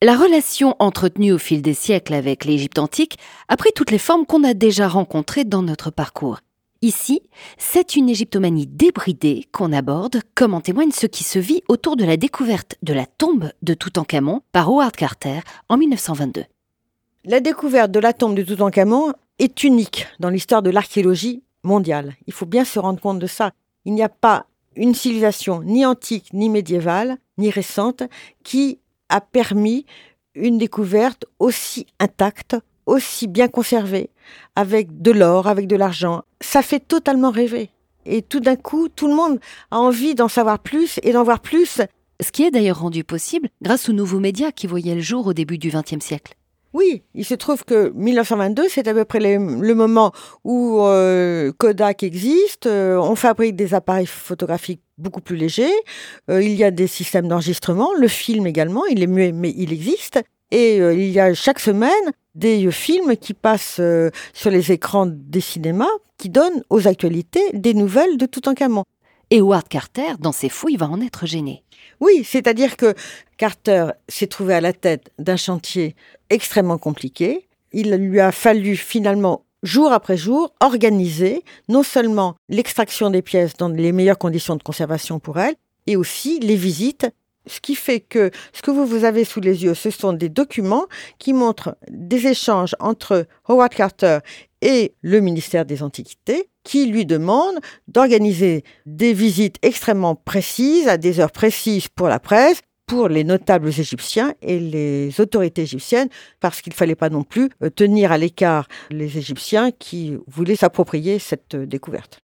La relation entretenue au fil des siècles avec l'Égypte antique a pris toutes les formes qu'on a déjà rencontrées dans notre parcours. Ici, c'est une égyptomanie débridée qu'on aborde, comme en témoigne ce qui se vit autour de la découverte de la tombe de Toutankhamon par Howard Carter en 1922. La découverte de la tombe de Toutankhamon est unique dans l'histoire de l'archéologie mondiale. Il faut bien se rendre compte de ça. Il n'y a pas une civilisation ni antique, ni médiévale, ni récente qui a permis une découverte aussi intacte, aussi bien conservée, avec de l'or, avec de l'argent. Ça fait totalement rêver. Et tout d'un coup, tout le monde a envie d'en savoir plus et d'en voir plus. Ce qui est d'ailleurs rendu possible grâce aux nouveaux médias qui voyaient le jour au début du XXe siècle. Oui, il se trouve que 1922, c'est à peu près le moment où Kodak existe. On fabrique des appareils photographiques beaucoup plus légers. Il y a des systèmes d'enregistrement. Le film également, il est muet, mais il existe. Et il y a chaque semaine des films qui passent sur les écrans des cinémas qui donnent aux actualités des nouvelles de Toutankhamon. Et Howard Carter, dans ses fouilles, va en être gêné. Oui, c'est-à-dire que Carter s'est trouvé à la tête d'un chantier extrêmement compliqué. Il lui a fallu finalement, jour après jour, organiser non seulement l'extraction des pièces dans les meilleures conditions de conservation pour elles, et aussi les visites. Ce qui fait que ce que vous avez sous les yeux, ce sont des documents qui montrent des échanges entre Howard Carter et le ministère des Antiquités, qui lui demande d'organiser des visites extrêmement précises, à des heures précises pour la presse, pour les notables égyptiens et les autorités égyptiennes, parce qu'il ne fallait pas non plus tenir à l'écart les Égyptiens qui voulaient s'approprier cette découverte.